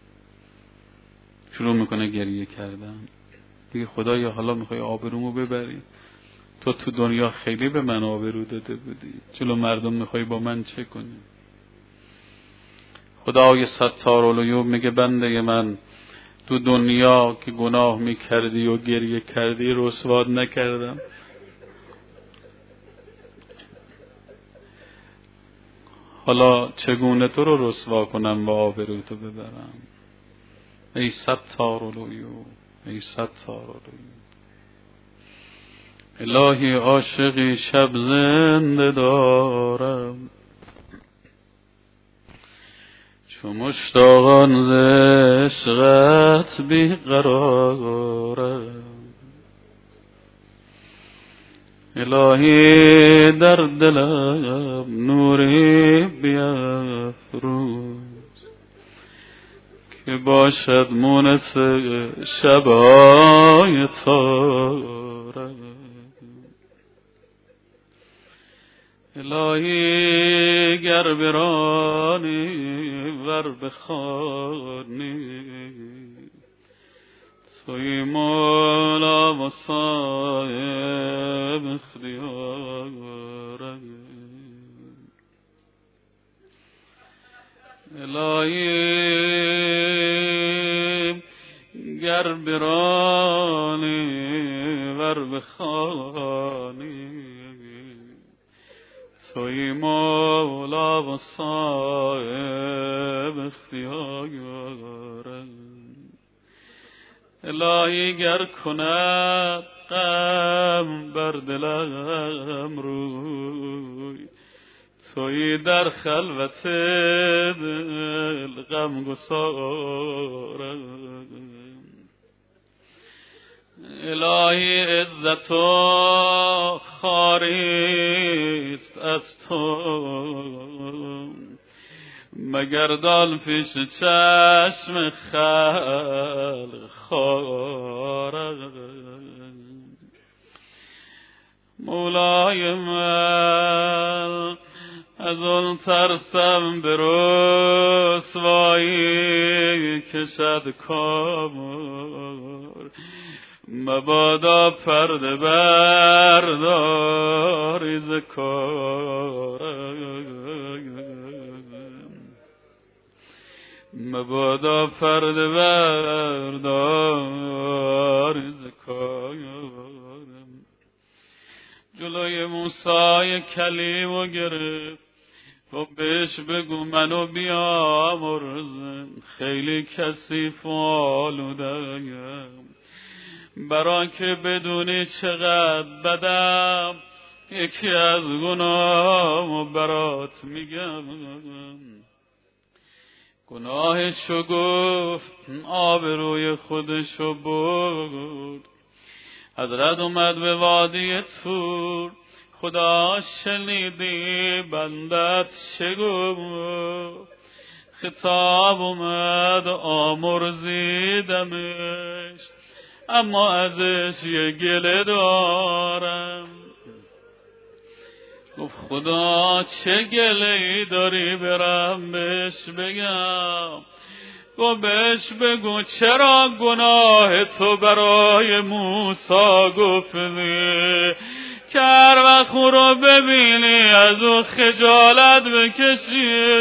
شروع میکنه گریه کردن. دیگه خدایا حالا میخوای آبرومو ببری، تو تو دنیا خیلی به من آبرو داده بودی، جلو مردم میخوای با من چه کنی؟ خدای ستار العیوب میگه بنده من تو دنیا که گناه میکردی و گریه کردی رسوات نکردم؟ حالا چگونه تو رو رسوا کنم و آبرو تو ببرم؟ ای ستار العیوب، ای ستار العیوب. الهی عاشقی شب زنده دارم، چو مشتاقان ز عشقت بی قرارم. الهی در دلم نوری بیفروز که باشد مونس شبای تارم. الهی گر برانی ور بخوانی، توی مولا و صاحب اختیارم. الهی گر برانی ور بخوانی، توی مولا و صاحب اختیارم. الهی گر کند غم بر دلم روی، توی در خلوت دل غم گسارم. الهی عزت و خواریست از تو، مگردان پیش چشم خلق خارم. مولای من از اون ترسم به رسوایی کشد کامر، مبادا پرده برداری ز کارم. مبادا پرده برداری ز کارم. جلوی موسی کلیمو گرفت و بهش بگو منو بیامرز، خیلی کثیف و آلوده‌ام، برای که بدونی چقدر بدم، یکی از گناهامو برات میگم. گناهشو گفت، آبروی خودشو برد. حضرت اومد به وادی طور، خدا شنیدی بندت چه گفت. خطاب اومد آمرزیدمش، اما ازش یه گله دارم. گفت خدا چه گله‌ای داری برم بهش بگم؟ گفت بهش بگو چرا گناه تو برای موسی گفتی، که هر وقت او رو ببینی از او خجالت بکشی.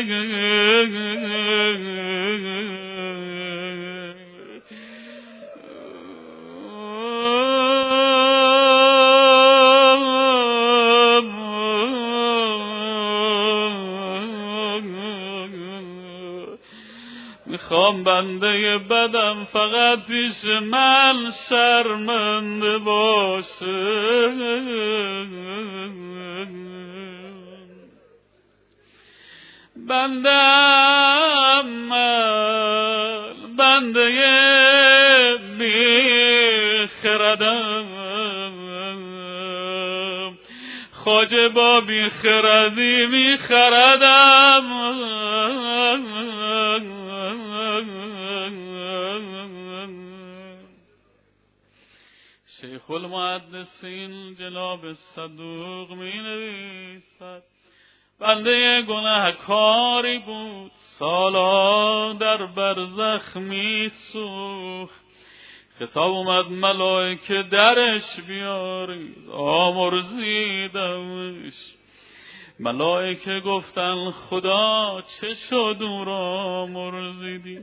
میخوام بنده بدم فقط پیش من شرمنده باشه. بندم من بنده بی خردم، خواجه با بی خردی می خردم. شیخ المحدثین جناب صدوق می نویسد بنده گناهکاری بود، سالا در برزخ می سوخت. خطاب اومد ملائکه درش بیارید، آمرزیدمش. ملائکه گفتن خدا چه شد او را آمرزیدی؟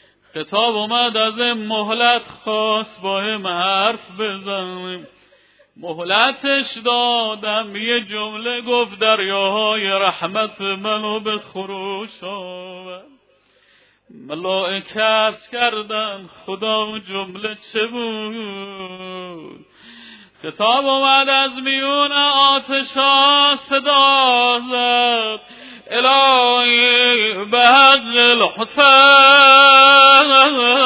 خطاب اومد از مهلت خواست با هم حرف بزنیم. مهلتش دادم یه جمله گفت دریاهای رحمت منو به خروش آورد. ملائکه عرض کردن خدا جمله چه بود؟ خطاب اومد از میون آتشا صدا زد الهی به حق الحسین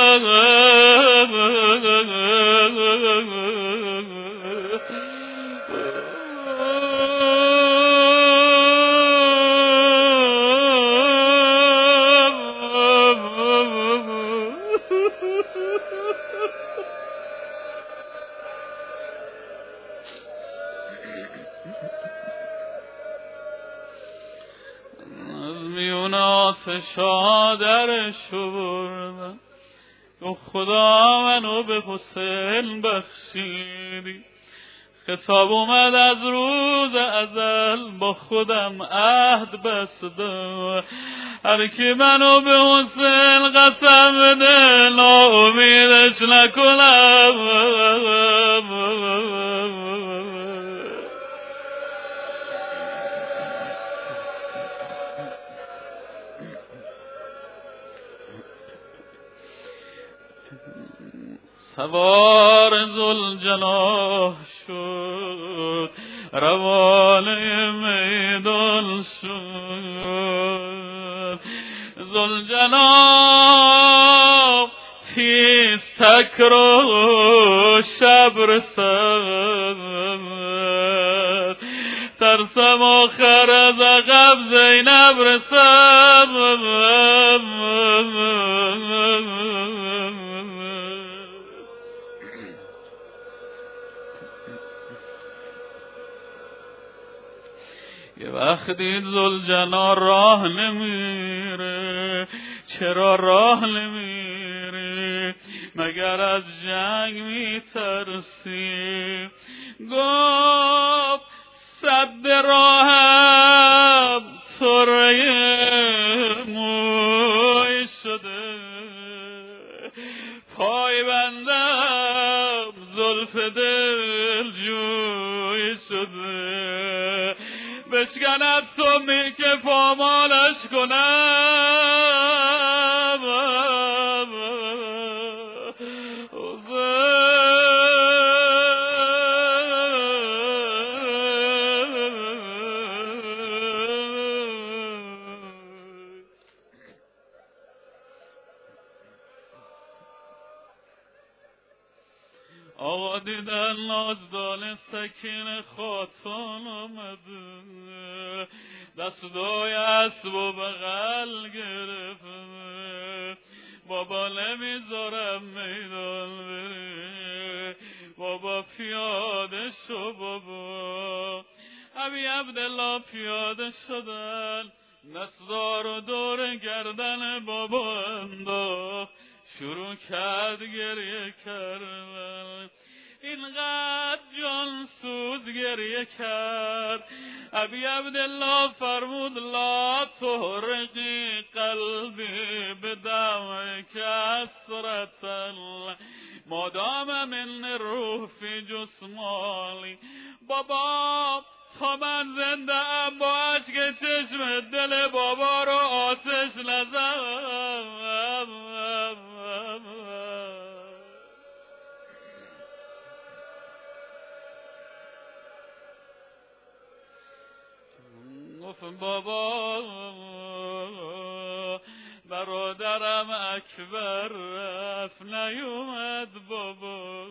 شادرشو بردم تو خدا منو به حسین بخشیدی. خطاب اومد از روز ازل با خودم عهد بستم هر کی منو به حسین قسم بده ناامیدش نکنم. سوار ذوالجلال شد روانه میدان شد. ذوالجلال تیز تکر و شب رسد ترسم آخر از عقب زینب رسد. یه وقت دید ذوالجلال راه نمیره. چرا راه نمیره؟ مگر از جنگ میترسی؟ گفت سد راهم سره موی شده پای بندم زلف دل جوی شده بشکند سمی که پامالش کنم. آقا دیدن نازدان سکین خاتون آمده دستای اسب و بغل گرفته. بابا نمیذارم میدان بری بابا پیاده شو بابا. ابی عبدالله پیاده شدن نسدار و دور گردن بابا انداخت شروع کرد گریه کردن. اینقدر جان سوز گریه کرد ابی عبدالله فرمود لا تحرقی قلبی بدمع کسرة مادام من روح فی جسمانی. بابا تا من زنده ام با عشق چشم دل بابا رو آتش نزن. گفت بابا برادرم اکبر رفت نیومد بابا.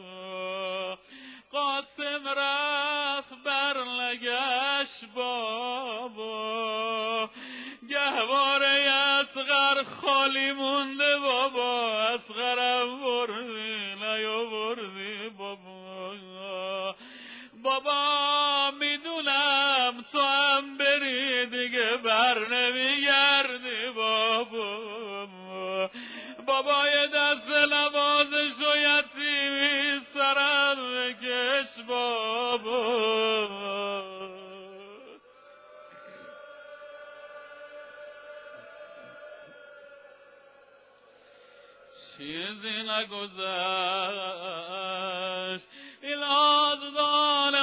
قاسم رفت بر لگش بابا. گهواره اصغر خالی مونده بابا. اصغرم بردی نیاوردی بابا. بابا میدونم تو هم بری دیگه بر نمیگردی بابا. بابا یه دست نوازش و یتیمی سرم بکش بابا. چیزی نگذشت ایلاز دان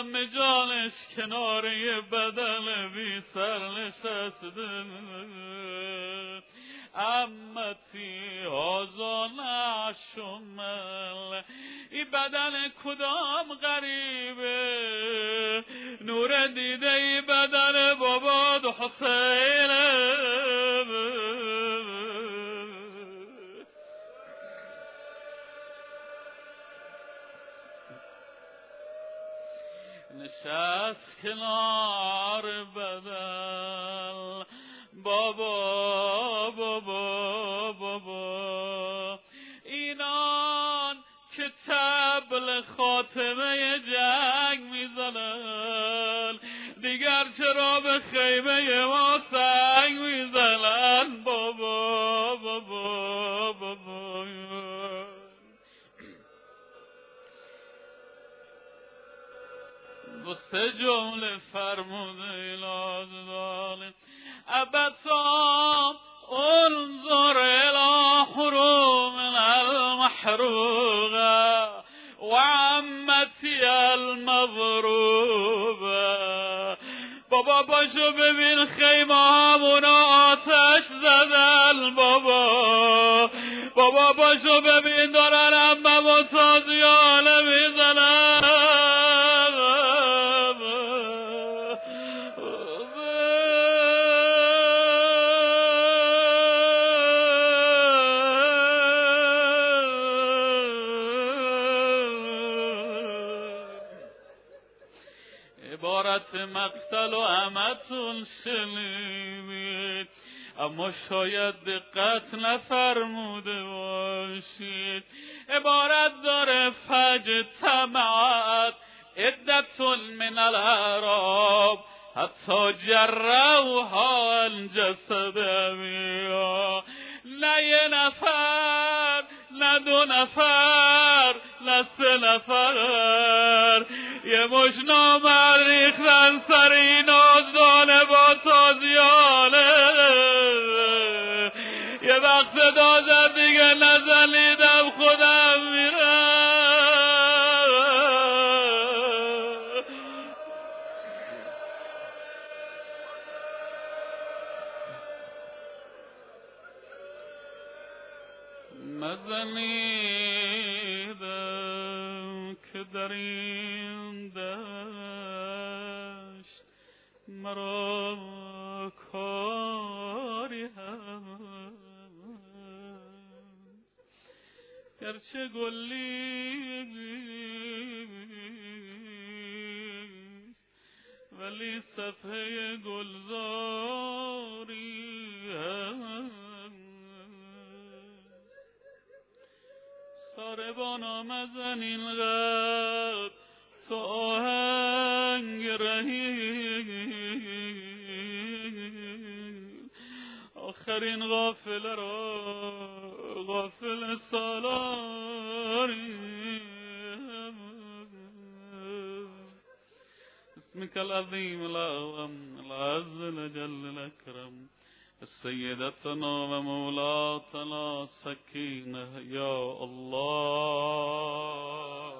همه جانش کناره بدن بی سر نشسته. امتی آزانه شمل ای بدن کدام غریبه، نور دیده ای بدن باباد حسینه. نشست کنار بدن بابا بابا بابا، اینان که طبل خاتمه جنگ میزنن دیگر چرا به خیمه ما سنگ میزنن بابا بابا بابا. دو سه جمله فرموده ایلاز داره ابتا انظر الى حروم المحروقه و عمتی المضروبه. بابا باشو ببین خیمه هامونا آتش زدن بابا. بابا باشو ببین دارن عمم و تازیانه میزنن. عبارت مقتل و همتون شنیدید، اما شاید دقت نفرموده باشید. عبارت داره فج تمعت عدت من الاعراب حتی جروها الجسد بیا. نه یه نفر نه دو نفر نه سه نفر، یه مش نامرد ریختن سر این آزدانه با تازیانه. یه وقت دازم دیگه نزنیدم خودم میرم. نزنیدم که در این دشت مرا کاری هست، گرچه گلی ولی صفحه گلزاری هست. ساربانا مزن اینقدر تو آهنگ رهی، آخرین غافل را غافل سالاری. اسمك العظيم الأعظم العز الجل الأكرم سيدتنا ومولاتنا سكينة يا الله.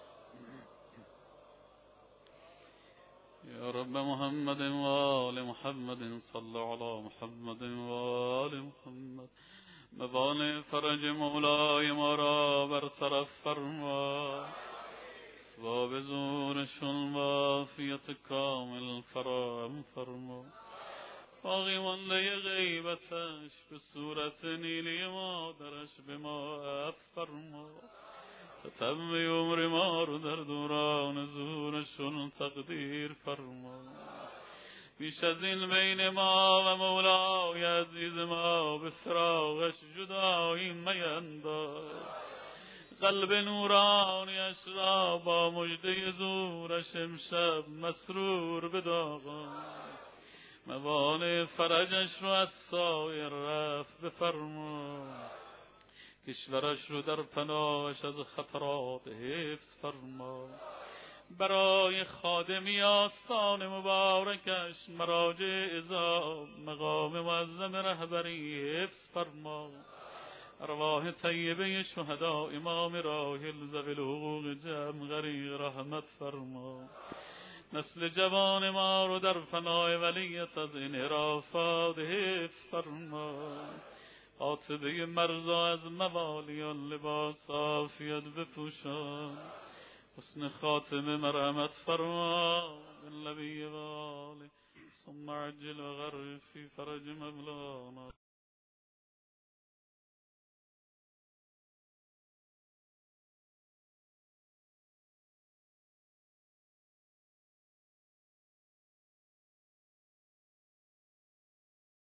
يا رب محمد وآل محمد صل على محمد وآل محمد. مبان فرج مولای ما را برطرف فرما، اسباب زورشون و عافیت کامل فراهم فرما. باقی مانده غیبتش به صورت نیلی مادرش به ما عفو فرما. تتم عمر ما رو در دوران زورشون تقدیر فرما. بیش از این بین ما و مولای عزیز ما به فراقش جدایی مینداز. قلب نورانیش را با مژده زورش امشب مسرور بداغان. موانع فرجش رو از سایر رفت بفرما. کشورش رو در پناهش از خطرات حفظ فرما. برای خادمی آستان مبارکش مراجع ازا مقام معظم رهبری حفظ فرما. ارواح طیبه شهدا امام راحل ذوی الحقوق جمع غریق رحمت فرما. نسل جوان ما رو در فنای ولیت از این حرافات حفظ فرما. عاطبه مرزا از موالیان لباس عافیت بپوشان. حسن خاتمه مرحمت فرما بالنبی و آله ثم عجل و غرف فی فرج مولانا.